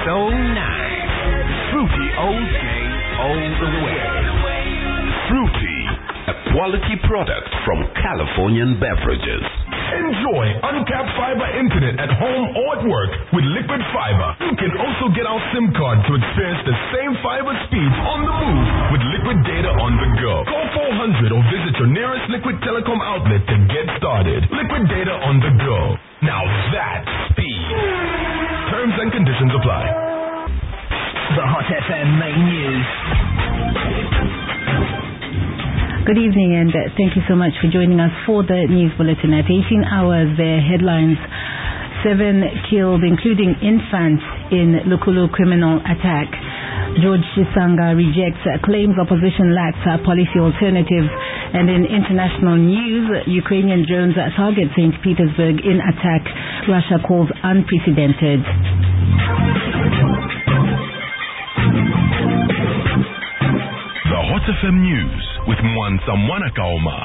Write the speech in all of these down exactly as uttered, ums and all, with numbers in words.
so nice. Fruity Old Gay all the way. Fruity, a quality product from Californian Beverages. Enjoy uncapped fiber internet at home or at work with Liquid Fiber. You can also get our SIM card to experience the same fiber speeds on the move with Liquid Data on the go. Call four hundred or visit your nearest Liquid Telecom outlet to get started. Liquid Data on the go. Now that's speed. Terms and conditions apply. The Hot F M main news. Good evening and uh, thank you so much for joining us for the news bulletin. At eighteen hours, the headlines: seven killed, including infants, in Lukulu criminal attack. George Chisanga rejects uh, claims opposition lacks uh, policy alternatives. And in international news, Ukrainian drones uh, target Saint Petersburg in attack Russia calls unprecedented. The Hot F M News with Mwansa Mwanakaoma.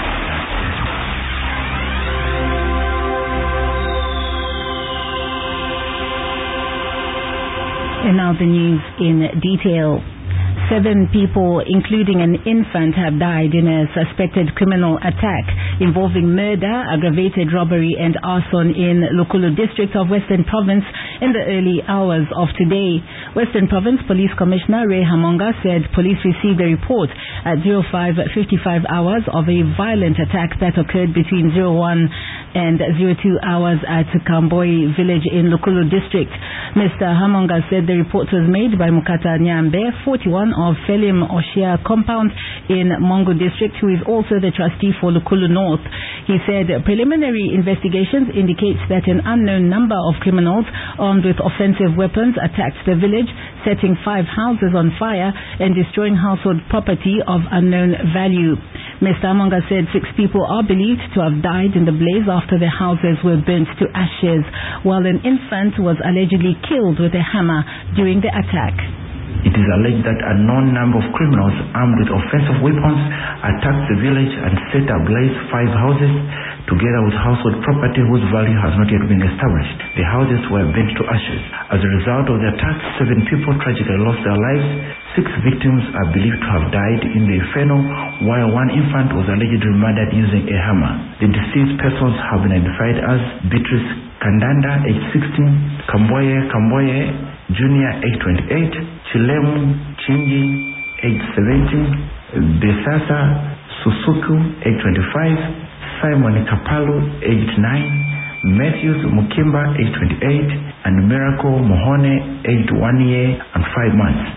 And now the news in detail. Seven people, including an infant, have died in a suspected criminal attack involving murder, aggravated robbery and arson in Lukulu district of Western Province in the early hours of today. Western Province Police Commissioner Ray Hamonga said police received a report at oh five fifty-five hours of a violent attack that occurred between oh one and oh two hours at Kamboi village in Lukulu district. Mister Hamonga said the report was made by Mukata Nyambe, forty-one, of Felim Oshia compound in Mongo district, who is also the trustee for Lukulu North. He said preliminary investigations indicates that an unknown number of criminals armed with offensive weapons attacked the village, setting five houses on fire and destroying household property of unknown value. Mister Hamonga said six people are believed to have died in the blaze after their houses were burnt to ashes, while an infant was allegedly killed with a hammer during the attack. It is alleged that a known number of criminals armed with offensive weapons attacked the village and set ablaze five houses, together with household property whose value has not yet been established. The houses were burnt to ashes. As a result of the attack, seven people tragically lost their lives. Six victims are believed to have died in the inferno, while one infant was allegedly murdered using a hammer. The deceased persons have been identified as Beatrice Kandanda, age sixteen, Kamboye Kamboye Junior, age twenty-eight, Chilemu Chinji, age seventeen, Besasa Susuku, age twenty-five, Simon Kapalu, age nine, Matthews Mukimba, age twenty-eight, and Miracle Mohone, aged one year and five months.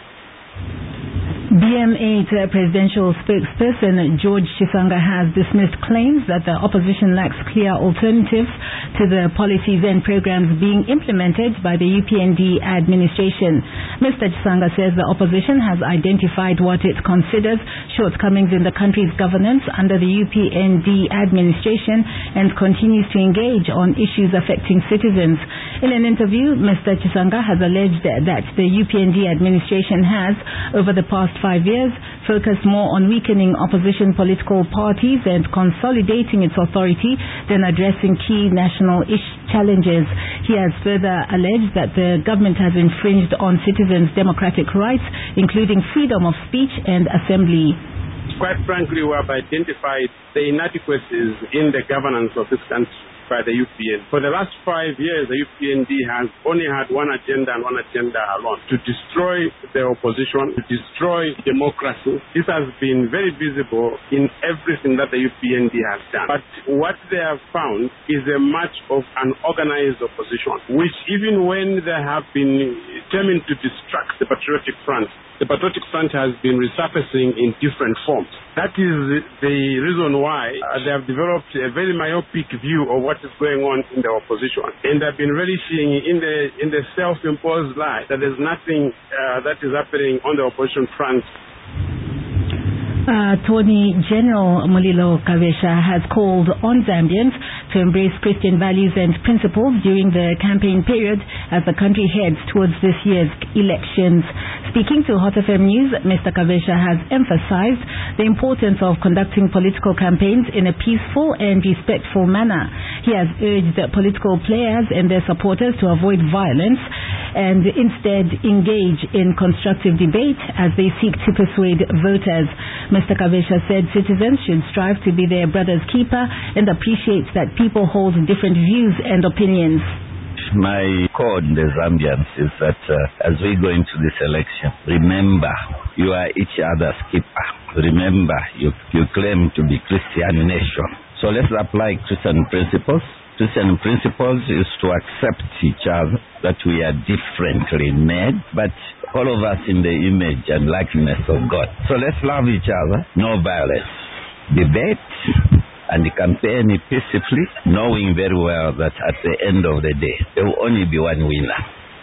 B M eight uh, presidential spokesperson George Chisanga has dismissed claims that the opposition lacks clear alternatives to the policies and programs being implemented by the U P N D administration. Mister Chisanga says the opposition has identified what it considers shortcomings in the country's governance under the U P N D administration and continues to engage on issues affecting citizens. In an interview, Mister Chisanga has alleged that the U P N D administration has, over the past five years, focused more on weakening opposition political parties and consolidating its authority than addressing key national ish challenges. He has further alleged that the government has infringed on citizens' democratic rights, including freedom of speech and assembly. Quite frankly, we have identified the inadequacies in the governance of this country by the U P N. For the last five years, the U P N D has only had one agenda and one agenda alone: to destroy the opposition, to destroy democracy. This has been very visible in everything that the U P N D has done. But what they have found is a much of an organized opposition, which even when they have been determined to distract the Patriotic Front, the Patriotic Front has been resurfacing in different forms. That is the reason why uh, they have developed a very myopic view of what is going on in the opposition, and they've been relishing in the in the self-imposed lie that there's nothing uh, that is happening on the opposition front. Uh, Attorney General Mulilo Kavesha has called on Zambians to embrace Christian values and principles during the campaign period as the country heads towards this year's elections. Speaking to Hot F M News, Mister Kavesha has emphasized the importance of conducting political campaigns in a peaceful and respectful manner. He has urged political players and their supporters to avoid violence and instead engage in constructive debate as they seek to persuade voters. Mister Kavesha said citizens should strive to be their brother's keeper and appreciates that people hold different views and opinions. My call on the Zambians is that uh, as we go into this election, remember you are each other's keeper. Remember you, you claim to be Christian nation. So let's apply Christian principles. Christian principles is to accept each other, that we are differently made, but all of us in the image and likeness of God. So let's love each other, no violence, debate, and campaign peacefully, knowing very well that at the end of the day, there will only be one winner.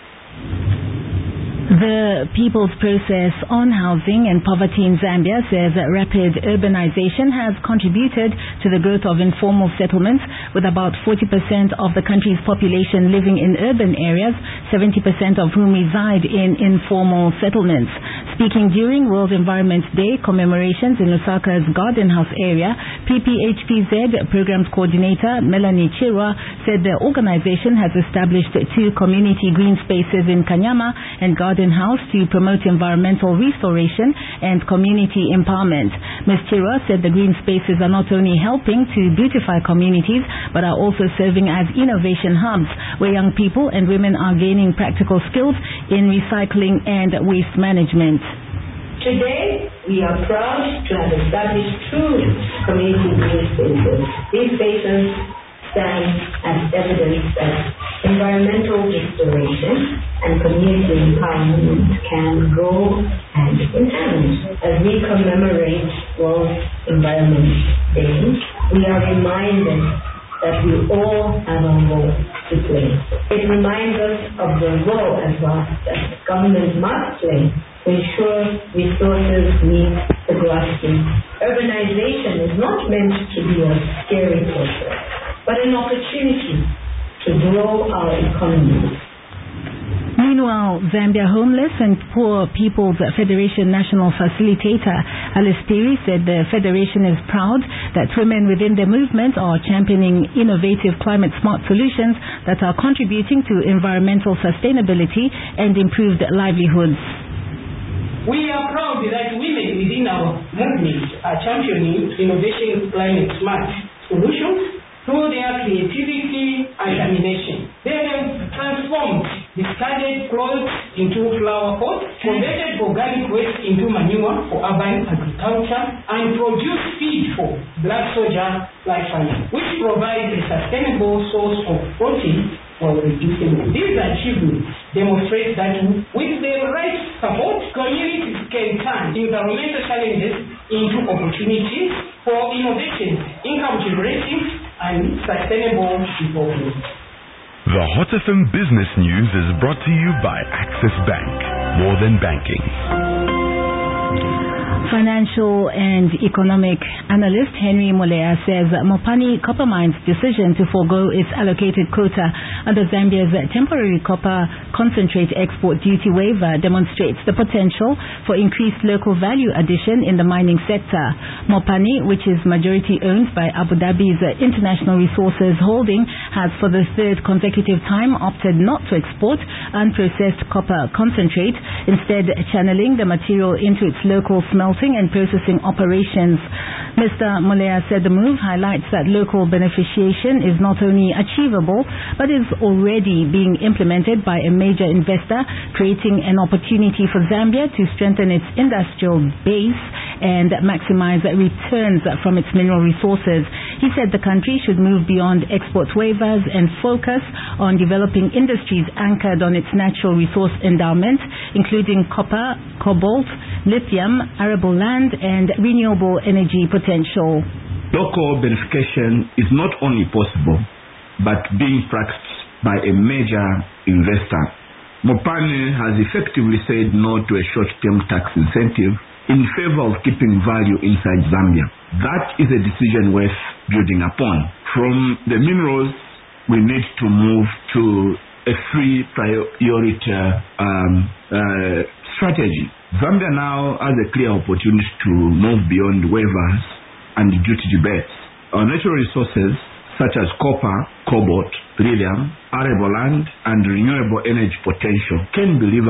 The People's Process on Housing and Poverty in Zambia says that rapid urbanization has contributed to the growth of informal settlements, with about forty percent of the country's population living in urban areas, seventy percent of whom reside in informal settlements. Speaking during World Environment Day commemorations in Lusaka's Garden House area, P P H P Z Programs Coordinator Melanie Chirwa said the organization has established two community green spaces in Kanyama and Garden House to promote environmental restoration and community empowerment. Miz Chirwa said the green spaces are not only helping to beautify communities, but are also serving as innovation hubs where young people and women are gaining practical skills in recycling and waste management. Today, we are proud to have established two community green spaces. These spaces stand as evidence that environmental restoration and community empowerment can go hand in hand. As we commemorate World Environment Day, we are reminded that we all have a role to play. It reminds us of the role as well that government must play to ensure resources meet the grassroots. Urbanization is not meant to be a scary process, but an opportunity to grow our economy. Meanwhile, Zambia Homeless and Poor People's Federation National Facilitator Alice Thierry said the Federation is proud that women within the movement are championing innovative climate-smart solutions that are contributing to environmental sustainability and improved livelihoods. We are proud that women within our movement are championing innovation climate-smart solutions through their creativity and determination. They have transformed discarded clothes into flower pots, converted organic waste into manure for urban agriculture, and produced feed for black soldier life farming, which provides a sustainable source of protein for reducing it. These achievements demonstrate that with the right support, communities can turn environmental challenges into opportunities for innovation, income generating, and sustainable development. The Hot F M Business News is brought to you by Access Bank. More than banking. Financial and economic analyst Henry Molea says Mopani Copper Mine's decision to forego its allocated quota under Zambia's temporary copper concentrate export duty waiver demonstrates the potential for increased local value addition in the mining sector. Mopani, which is majority owned by Abu Dhabi's International Resources Holding, has for the third consecutive time opted not to export unprocessed copper concentrate, instead channeling the material into its local smelting and processing operations. Mister Molea said the move highlights that local beneficiation is not only achievable but is already being implemented by a major investor, creating an opportunity for Zambia to strengthen its industrial base and maximize returns from its mineral resources. He said the country should move beyond export waivers and focus on developing industries anchored on its natural resource endowment, including copper, cobalt, lithium, arable land, and renewable energy potential. Local beneficiation is not only possible, but being practiced by a major investor. Mopani has effectively said no to a short-term tax incentive in favor of keeping value inside Zambia. That is a decision worth building upon. From the minerals, we need to move to a free priority um, uh, strategy, Zambia now has a clear opportunity to move beyond waivers and duty debates. Our natural resources such as copper, cobalt, lithium, arable land, and renewable energy potential can be leveraged